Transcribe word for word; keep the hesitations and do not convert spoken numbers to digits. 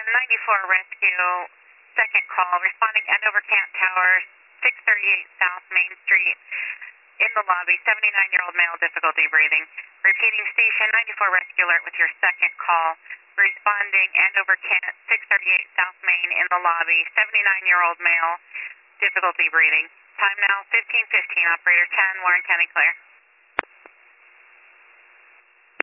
ninety-four Rescue, second call, responding Andover Camp Tower, six thirty-eight South Main Street, in the lobby, seventy-nine-year-old male, difficulty breathing. Repeating station ninety-four Rescue alert with your second call, responding Andover Camp, six thirty-eight South Main, in the lobby, seventy-nine-year-old male, difficulty breathing. Time now, fifteen fifteen, operator ten, Warren County clear.